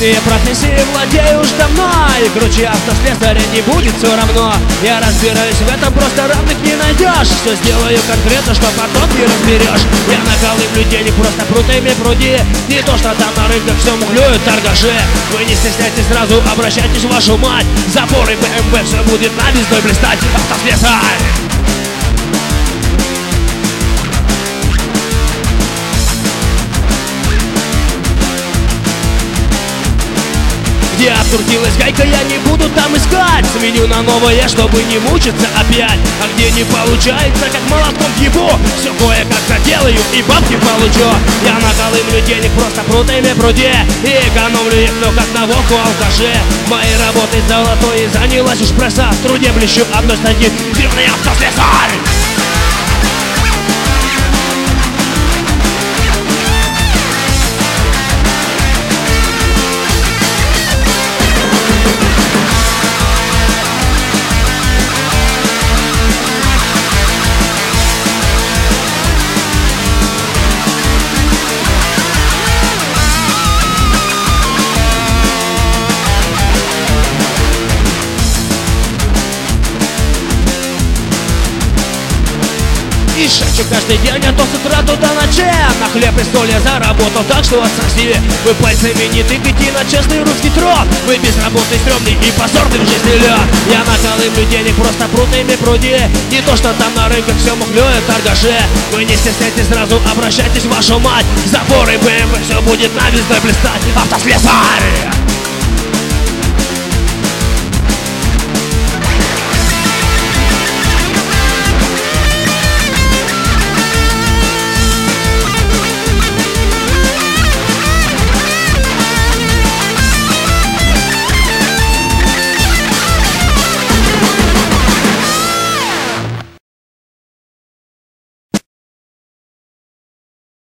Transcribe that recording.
Я профессией владею уж давно, и круче автослесаря не будет все равно. Я разбираюсь в этом, просто равных не найдешь. Все сделаю конкретно, что потом не разберешь. Я накалываю денег просто прутами пруди. Не то, что там на рынках все мухлюют торгаши. Вы не стесняйтесь, сразу обращайтесь в вашу мать. Запоры БМВ, все будет на вездой блистать. Автослесарь! Где обкрутилась гайка, я не буду там искать. Сменю на новое, чтобы не мучиться опять. А где не получается, как молотком ебу, все кое-как заделаю и бабки получу. Я накалываю денег просто прутами пруди и экономлю их, но как на водку алкаши. Моей работой золотой и занялась уж пресса. В труде блещу одной статьи, зеленый автослесарь. И шачу каждый день, а то с утра до ночи. На хлеб и соль я заработал, так что отсоси. Вы пальцами не тыкайте на честный русский труд. Вы безработный, стрёмный и позорный в жизни лед. Я накалываю денег просто прутами пруди. Не то, что там на рынках все мухлюют торгаши. Вы не стесняйтесь, сразу обращайтесь в вашу мать. Запоры БМВ, все будет на вездой блистать. Автослесарь!